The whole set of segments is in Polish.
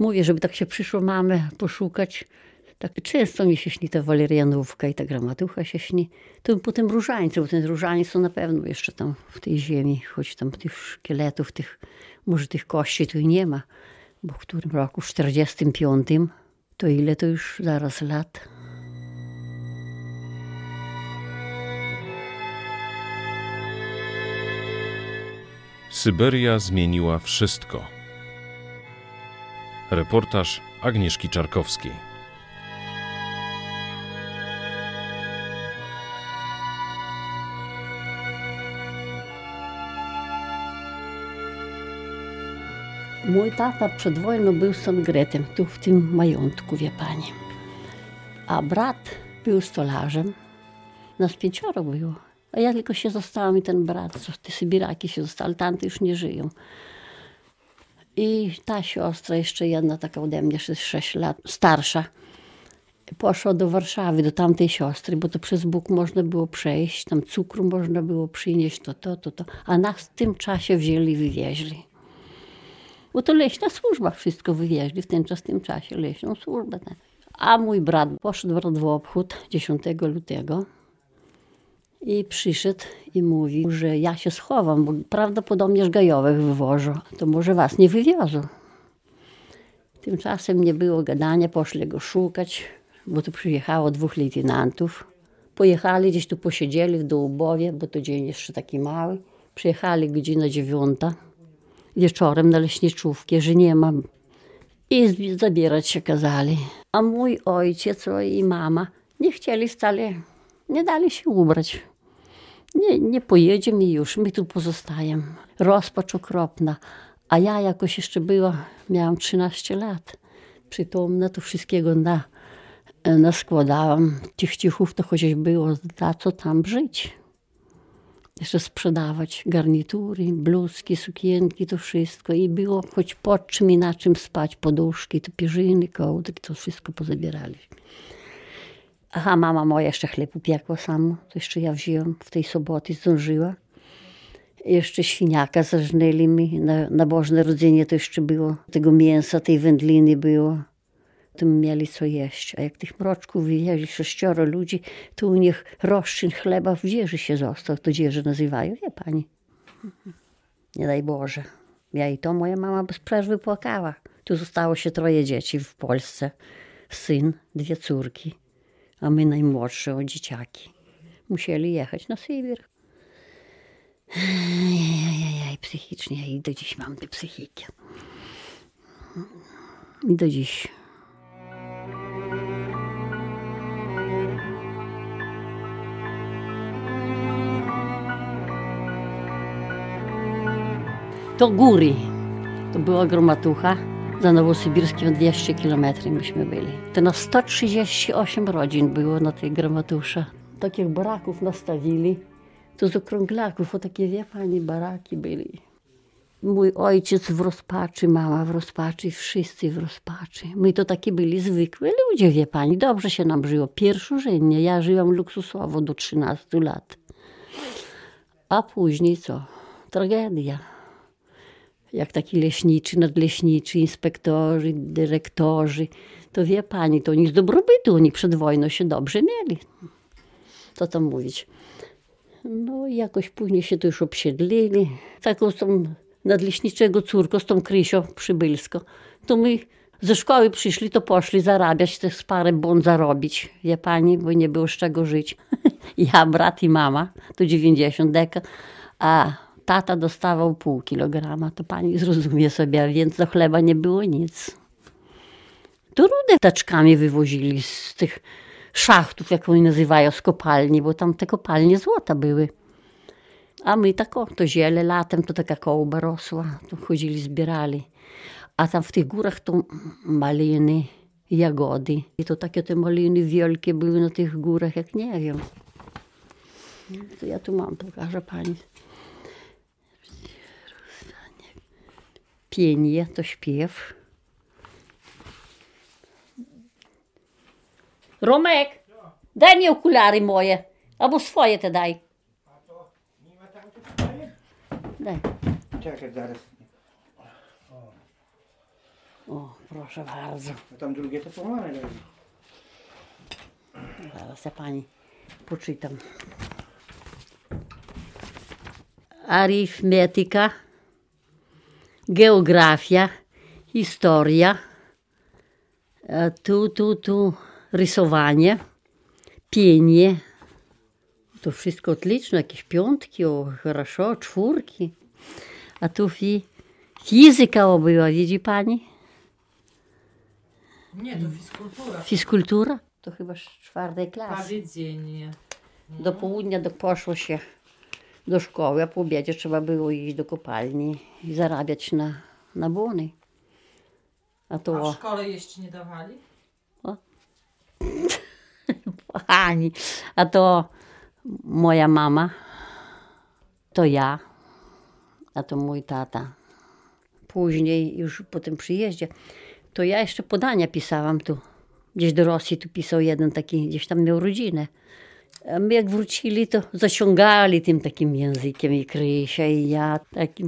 Mówię, żeby tak się przyszło mamy poszukać. Tak często mi się śni ta walerianówka i ta gramatucha się śni. To potem różańce, bo ten różaniec to na pewno jeszcze tam w tej ziemi, choć tam tych szkieletów, może tych kości tu i nie ma. Bo w którym roku? W 45. To ile to już zaraz lat? Syberia zmieniła wszystko. Reportaż Agnieszki Czarkowskiej. Mój tata przed wojną był Sangretem, tu w tym majątku, wie pani. A brat był stolarzem. Nas 5 było. A ja tylko się zostałam i ten brat, co te Sybiraki się zostali, tamte już nie żyją. I ta siostra, jeszcze jedna taka ode mnie, 6 lat starsza, poszła do Warszawy, do tamtej siostry, bo to przez Bóg można było przejść, tam cukru można było przynieść, to. A nas w tym czasie wzięli i wywieźli. Bo to leśna służba wszystko wywieźli w tym czasie, leśną służbę. A mój brat poszedł w obchód 10 lutego i przyszedł i mówił, że ja się schowam, bo prawdopodobnie Żgajowych wywożą, to może was nie wywiozą. Tymczasem nie było gadania, poszli go szukać, bo tu przyjechało 2 lejtynantów. Pojechali, gdzieś tu posiedzieli w Dołubowie, bo to dzień jeszcze taki mały. Przyjechali godzina 9. Wieczorem na leśniczówkę, że nie ma. I zabierać się kazali. A mój ojciec i mama nie chcieli wcale, nie dali się ubrać. Nie pojedziemy już, my tu pozostajemy. Rozpacz okropna. A ja jakoś jeszcze miałam 13 lat. Przytomna, to wszystkiego naskładałam. Tych cichów to chociaż było za co tam żyć. Jeszcze sprzedawać garnitury, bluzki, sukienki, to wszystko. I było choć pod czym i na czym spać, poduszki, to pierzyny, kołdry, to wszystko pozabierali. Aha, mama moja jeszcze chleb upiekła samo, to jeszcze ja wzięłam w tej soboty, zdążyła. Jeszcze świniaka zażnęli mi, na Boże Narodzenie to jeszcze było, tego mięsa, tej wędliny było. To mieli co jeść, a jak tych mroczków wywieźli 6 ludzi, to u nich roszczyn chleba w dzieży się został, to dzieży nazywają, wie pani. Nie daj Boże. Ja i to moja mama bez przerwy płakała. Tu zostało się 3 dzieci w Polsce. Syn, 2 córki, a my najmłodsze, dzieciaki. Musieli jechać na Sybir. Psychicznie, ja i do dziś mam tę psychikę. I do dziś. To góry. To była Gromatucha. Za Nowosybirskiem 200 kilometrów myśmy byli. To na 138 rodzin było na tej Gromatusze. Takich baraków nastawili. To z okrąglaków, o takie, wie pani, baraki byli. Mój ojciec w rozpaczy, mama w rozpaczy, wszyscy w rozpaczy. My to takie byli zwykłe ludzie, wie pani. Dobrze się nam żyło. Pierwszorzędnie. Ja żyłam luksusowo do 13 lat. A później co? Tragedia. Jak taki leśniczy, nadleśniczy, inspektorzy, dyrektorzy, to wie pani, to oni z dobrobytu, oni przed wojną się dobrze mieli. Co tam mówić? No i jakoś później się to już obsiedlili. Taką z tą nadleśniczego córką, z tą Krysią Przybylską, to my ze szkoły przyszli, to poszli zarabiać, też parę bon zarobić, wie pani, bo nie było z czego żyć. Ja, brat i mama, to 90 deka, a tata dostawał pół kilograma, to pani zrozumie sobie, więc do chleba nie było nic. To rudę taczkami wywozili z tych szachtów, jak oni nazywają, z kopalni, bo tam te kopalnie złota były. A my tak, to ziele latem, to taka kołba rosła, to chodzili, zbierali. A tam w tych górach to maliny, jagody. I to takie te maliny wielkie były na tych górach, jak nie wiem. To ja tu mam, pokażę pani. Pienie to śpiew. Romek, daj mi okulary moje, albo swoje te daj. Daj. Czekaj zaraz. O, proszę bardzo. A tam drugie to połamane leży. Zaraz ja pani poczytam. Arytmetyka, geografia, historia, tu rysowanie, pienie. To wszystko odliczne, jakieś piątki, o, хорошо, czwórki. A tu fizyka była, widzi pani? Nie, to fizkultura. Fizkultura? To chyba z 4 klasy. Powiedzenie. Do południa poszło się do szkoły, a po obiedzie trzeba było iść do kopalni i zarabiać na bony. A A to... w szkole jeść nie dawali? Ani. A to moja mama, to ja, a to mój tata. Później, już po tym przyjeździe, to ja jeszcze podania pisałam tu. Gdzieś do Rosji tu pisał jeden taki, gdzieś tam miał rodzinę. A my jak wrócili, to zaciągali tym takim językiem i Krysia, i ja takim.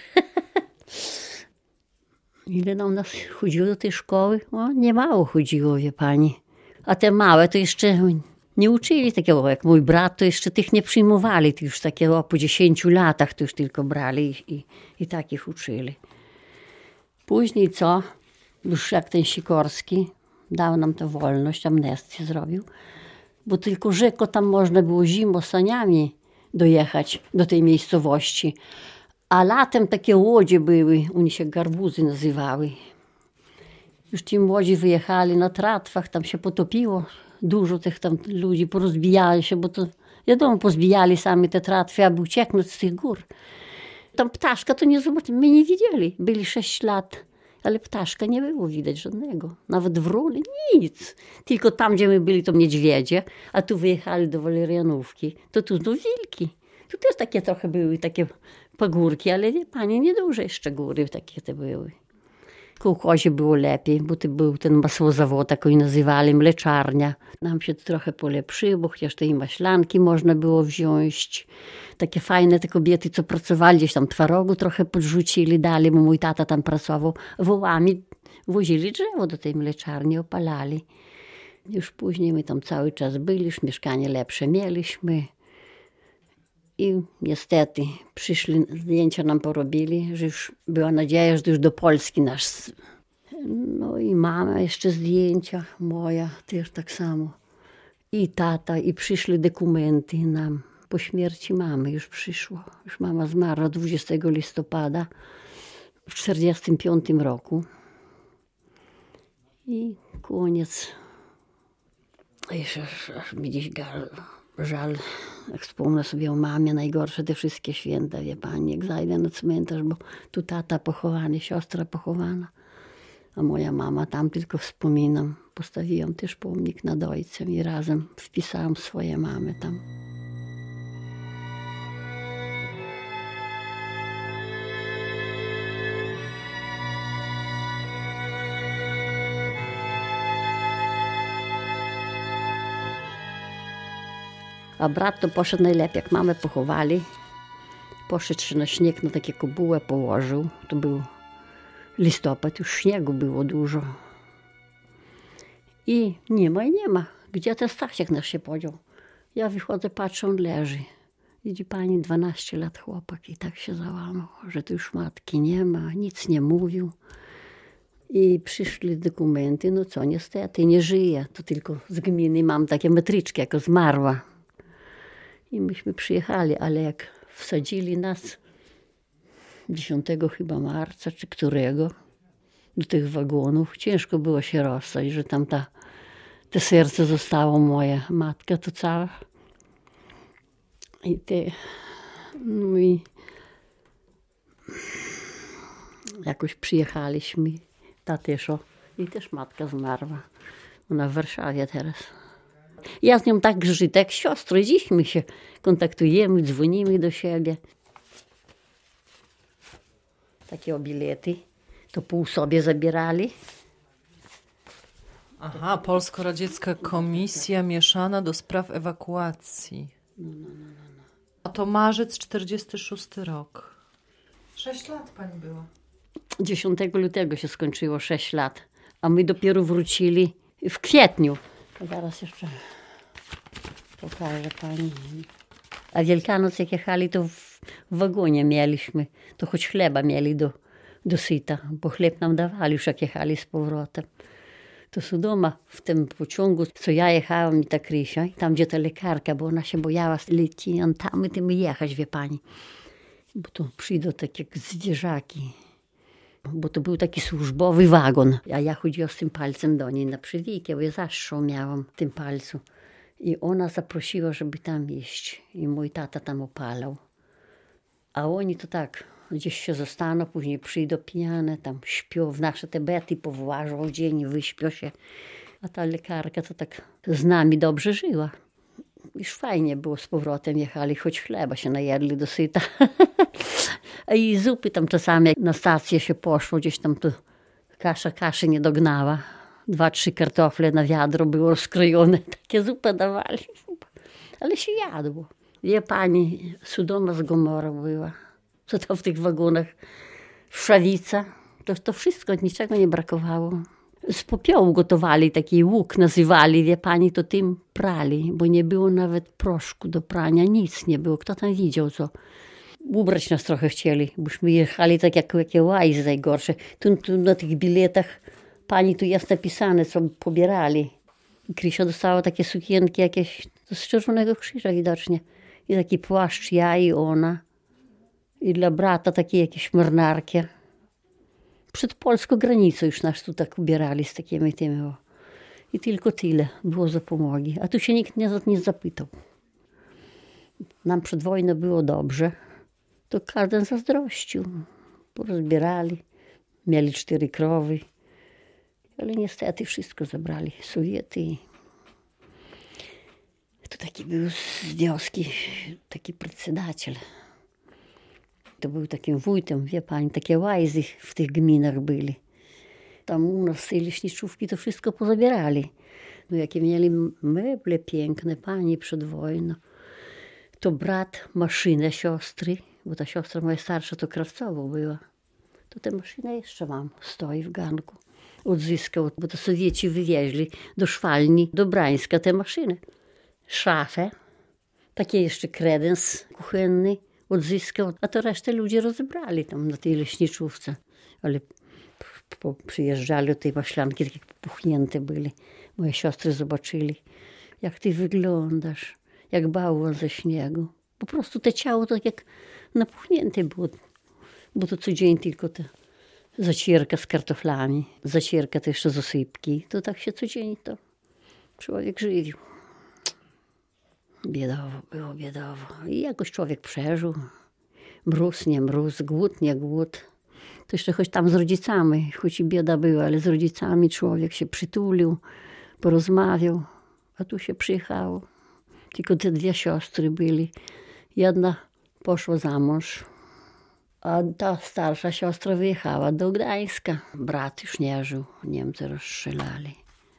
Ile nam nas chodziło do tej szkoły? O, niemało chodziło, wie pani. A te małe to jeszcze nie uczyli takiego, jak mój brat, to jeszcze tych nie przyjmowali. To już takiego po 10 latach to już tylko brali i takich uczyli. Później co? Już jak ten Sikorski dał nam tę wolność, amnestię zrobił, bo tylko rzeko tam można było zimą saniami dojechać do tej miejscowości. A latem takie łodzie były, oni się garbuzy nazywały. Już ci młodzi wyjechali na tratwach, tam się potopiło. Dużo tych tam ludzi porozbijali się, bo to wiadomo, pozbijali sami te tratwy, aby ucieknąć z tych gór. Tam ptaszka to nie zobaczyli, my nie widzieli. Byli 6 lat, ale ptaszka nie było widać żadnego. Nawet wróli, nic. Tylko tam, gdzie my byli, to niedźwiedzie, a tu wyjechali do Walerianówki, to tu wilki. Tu też takie trochę były, takie pagórki, ale wie pani, nieduże jeszcze góry takie te były. W kołchozie było lepiej, bo to był ten masłozawod, tak oni nazywali, mleczarnia. Nam się to trochę polepszyło, chociaż te i maślanki można było wziąć. Takie fajne te kobiety, co pracowali, gdzieś tam twarogu trochę podrzucili, dali, bo mój tata tam pracował. Wołami wozili drzewo do tej mleczarni, opalali. Już później my tam cały czas byli, już mieszkanie lepsze mieliśmy. I niestety przyszli, zdjęcia nam porobili, że już była nadzieja, że już do Polski nas. No i mama jeszcze zdjęcia, moja też tak samo. I tata, i przyszli dokumenty nam. Po śmierci mamy już przyszło. Już mama zmarła 20 listopada w 1945 roku. I koniec. Jeszcze aż mi gdzieś żal, jak wspomnę sobie o mamie, najgorsze te wszystkie święta, wie pani, jak zajdę na cmentarz, bo tu tata pochowany, siostra pochowana, a moja mama tam tylko wspominam. Postawiłam też pomnik nad ojcem i razem wpisałam swoje mamy tam. A brat to poszedł najlepiej, jak mamę pochowali. Poszedł się na śnieg, na takie kobułę położył. To był listopad, już śniegu było dużo. I nie ma. Gdzie ten Stasiek nasz się podział? Ja wychodzę, patrzę, on leży. Widzi pani, 12 lat chłopak i tak się załamał, że tu już matki nie ma, nic nie mówił. I przyszli dokumenty, no co, niestety, nie żyje. To tylko z gminy mam takie metryczki, jako zmarła. I myśmy przyjechali, ale jak wsadzili nas 10 chyba marca, czy którego, do tych wagonów, ciężko było się rozstać, że tam te serce zostało moja matka, to cała. No i jakoś przyjechaliśmy, ta też, i też matka zmarła. Ona w Warszawie teraz. Ja z nią tak żyję, jak siostrą. Dziś my się kontaktujemy, dzwonimy do siebie. Takie bilety to pół sobie zabierali. Aha, Polsko-Radziecka Komisja Mieszana do Spraw Ewakuacji. A to marzec 46 rok. 6 lat pani była. 10 lutego się skończyło 6 lat, a my dopiero wrócili w kwietniu. Zaraz jeszcze pokażę pani. A Wielkanoc jak jechali, to w wagonie mieliśmy, to choć chleba mieli do syta, bo chleb nam dawali już jak jechali z powrotem. To są doma w tym pociągu, co ja jechałam i ta Krysia, i tam gdzie ta lekarka, bo ona się bojała z leciantami tymi jechać, wie pani. Bo tu przyjdą takie zwierzaki. Bo to był taki służbowy wagon. A ja chodziłam z tym palcem do niej na przywiekie, bo ja zastrzął miałam w tym palcu. I ona zaprosiła, żeby tam iść. I mój tata tam opalał. A oni to tak, gdzieś się zostaną, później przyjdą pijane, tam śpią w nasze te bety, powłażą dzień, wyśpią się. A ta lekarka to tak z nami dobrze żyła. Już fajnie było z powrotem, jechali, choć chleba się najedli dosyta. I zupy tam czasami, jak na stację się poszło, gdzieś tam to kaszy nie dognała. 2-3 kartofle na wiadro było skrojone, takie zupę dawali. Ale się jadło. Wie pani, Sodoma z Gomorą była. Co to w tych wagonach? Wszawica. To wszystko, niczego nie brakowało. Z popiołu gotowali, taki łuk nazywali, wie pani, to tym prali, bo nie było nawet proszku do prania, nic nie było. Kto tam widział, co? Ubrać nas trochę chcieli, bośmy jechali tak jak jakie łajzy najgorsze. Tu na tych biletach pani tu jest napisane, co pobierali. I Krysia dostała takie sukienki jakieś z Czerwonego Krzyża widocznie. I taki płaszcz, ja i ona. I dla brata takie jakieś marynarki. Przed polską granicą już nas tu tak ubierali z takimi tymi. O. I tylko tyle było zapomogi. A tu się nikt nie zapytał. Nam przed wojną było dobrze. To każdy zazdrościł. Porozbierali. Mieli 4 krowy. Ale niestety wszystko zabrali Sowiety. To taki był z wioski, taki przedsiębiorca. To był takim wójtem, wie pani, takie łajzy w tych gminach byli. Tam u nas tej leśniczówki to wszystko pozabierali. No jakie mieli meble piękne, pani przed wojną. To brat maszynę siostry, bo ta siostra moja starsza to krawcowo była. To tę maszynę jeszcze mam, stoi w garnku. Odzyskał, bo to Sowieci wywieźli do szwalni, do Brańska tę maszynę. Szafę, taki jeszcze kredens kuchenny odzyskał, a to resztę ludzie rozebrali tam na tej leśniczówce. Ale przyjeżdżali od tej maślanki, takie puchnięte byli. Moje siostry zobaczyli, jak ty wyglądasz, jak bałwan ze śniegu. Po prostu te ciało tak jak napuchnięte było, bo to co dzień tylko te zacierka z kartoflami, zacierka to jeszcze z osypki. To tak się codziennie to człowiek żywił. Biedowo było, biedowo. I jakoś człowiek przeżył. Mróz, nie mróz, głód, nie głód. To jeszcze choć tam z rodzicami, choć i bieda była, ale z rodzicami człowiek się przytulił, porozmawiał. A tu się przyjechało. Tylko te 2 siostry byli. Jedna poszła za mąż, a ta starsza siostra wyjechała do Gdańska. Brat już nie żył, Niemcy rozstrzelali.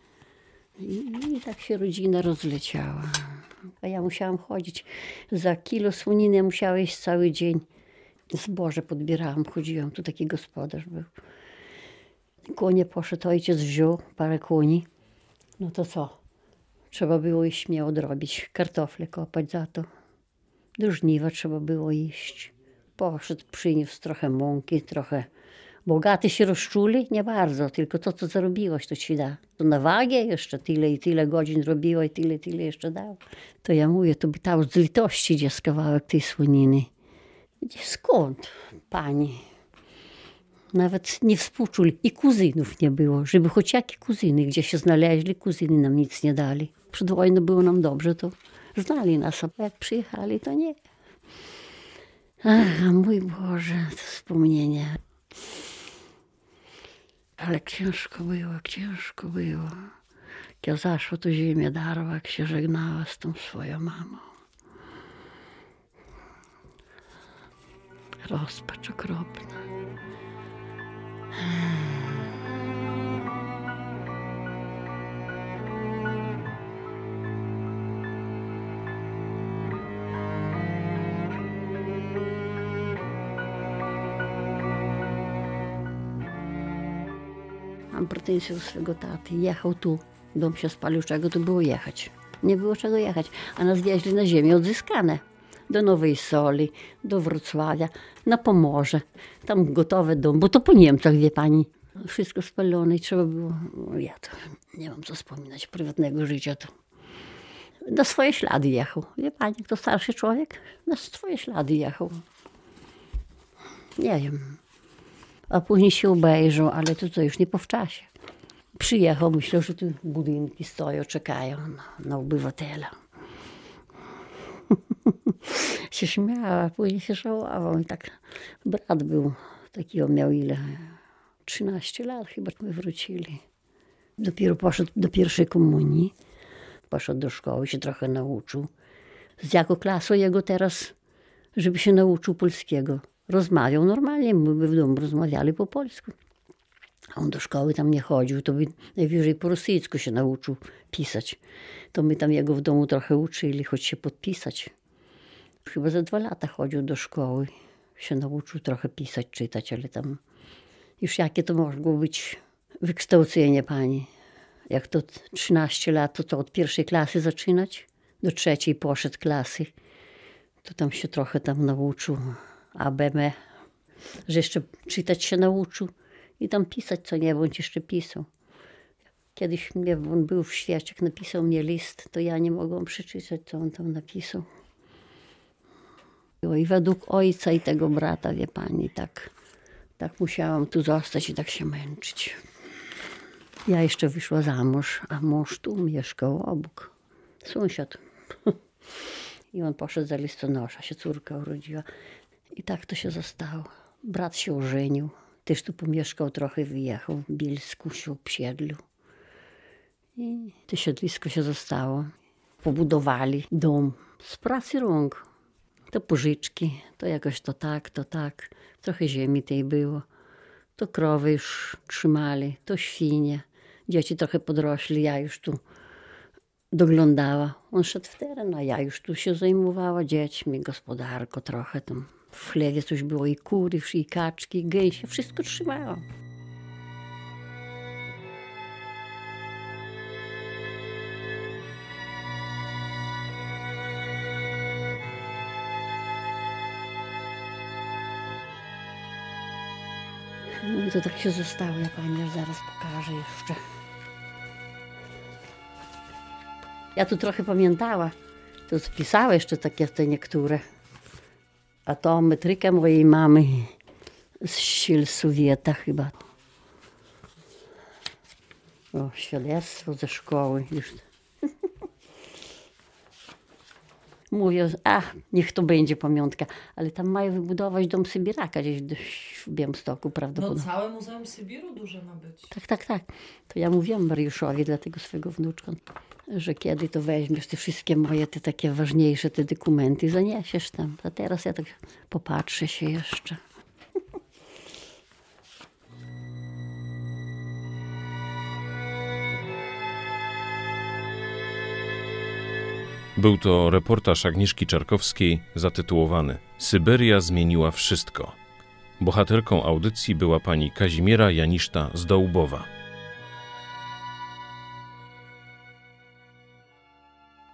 I tak się rodzina rozleciała. A ja musiałam chodzić. Za kilo słoniny ja musiała jeść cały dzień. Zboże podbierałam, chodziłam. Tu taki gospodarz był. Konie poszedł, ojciec wziął parę koni. No to co? Trzeba było iść mnie odrobić. Kartofle kopać za to. Do żniwa trzeba było iść. Poszedł, przyniósł trochę mąki, trochę. Bogaty się rozczuli? Nie bardzo, tylko to, co zarobiłaś, to ci da. To na wagę jeszcze tyle i tyle godzin robiła i tyle jeszcze dał. To ja mówię, to by dał z litości gdzieś kawałek tej słoniny. Skąd, pani? Nawet nie współczuli. I kuzynów nie było, żeby choć jakie kuzyny, gdzie się znaleźli, kuzyny nam nic nie dali. Przed wojną było nam dobrze, to znali nas, a jak przyjechali, to nie. Ach, mój Boże, to wspomnienie. Ale ciężko było, jak ciężko było. Jak ja zaszła, to ziemię darła, jak się żegnała z tą swoją mamą. Rozpacz okropna. miałam pretensje do swego taty. Jechał tu, dom się spalił, czego tu było jechać. Nie było czego jechać, a nas wieźli na ziemię odzyskane. Do Nowej Soli, do Wrocławia, na Pomorze. Tam gotowy dom, bo to po Niemcach, wie pani. Wszystko spalone i trzeba było... Ja to nie mam co wspominać prywatnego życia. To na swoje ślady jechał. Wie pani, kto starszy człowiek? Na swoje ślady jechał. Nie wiem. A później się obejrzał, ale to już nie po wczasie. Przyjechał, myślał, że tu budynki stoją, czekają na obywatela. Się śmiała, później się żałował. I tak brat był, taki on miał ile? 13 lat chyba my wrócili. Dopiero poszedł do pierwszej komunii. Poszedł do szkoły, się trochę nauczył. Z jaką klasą jego teraz, żeby się nauczył polskiego? Rozmawiał normalnie, my by w domu rozmawiali po polsku. A on do szkoły tam nie chodził, to by najwyżej po rosyjsku się nauczył pisać. To my tam jego w domu trochę uczyli, choć się podpisać. Chyba za 2 lata chodził do szkoły. Się nauczył trochę pisać, czytać, ale tam już jakie to mogło być wykształcenie pani. Jak to 13 lat, to od pierwszej klasy zaczynać, do 3 poszedł klasy. To tam się trochę tam nauczył, ABM, że jeszcze czytać się nauczył i tam pisać co nie, bądź jeszcze pisał. Kiedyś on był w Świerczech, napisał mnie list, to ja nie mogłam przeczytać, co on tam napisał. I według ojca i tego brata, wie pani, tak musiałam tu zostać i tak się męczyć. Ja jeszcze wyszła za mąż, a mąż tu mieszkał obok, sąsiad. I on poszedł za listonosza, się córka urodziła. I tak to się zostało. Brat się ożenił, też tu pomieszkał trochę, wyjechał w Bielsku, się obsiedlił. I to siedlisko się zostało. Pobudowali dom z pracy rąk. To pożyczki, to jakoś to tak. Trochę ziemi tej było. To krowy już trzymali, to świnie. Dzieci trochę podrośli, ja już tu doglądała. On szedł w teren, a ja już tu się zajmowała dziećmi, gospodarko trochę tam. W chlewie coś było i kury, i kaczki, i gęsie, wszystko trzymałam. No i to tak się zostało, ja pani zaraz pokażę jeszcze. Ja tu trochę pamiętała, to pisała jeszcze takie te niektóre. A to metryka mojej mamy z sił Sowieta chyba. O, świadectwo ze szkoły już. Mówię, niech to będzie pamiątka, ale tam mają wybudować dom Sybiraka gdzieś w Białymstoku prawdopodobnie. No całe Muzeum Sybiru duże ma być. Tak. To ja mówiłam Mariuszowi, dla tego swojego wnuczka, że kiedy to weźmiesz te wszystkie moje, te takie ważniejsze te dokumenty, zaniesiesz tam. A teraz ja tak popatrzę się jeszcze. Był to reportaż Agnieszki Czarkowskiej zatytułowany Syberia zmieniła wszystko. Bohaterką audycji była pani Kazimiera Janiszta z Dołubowa.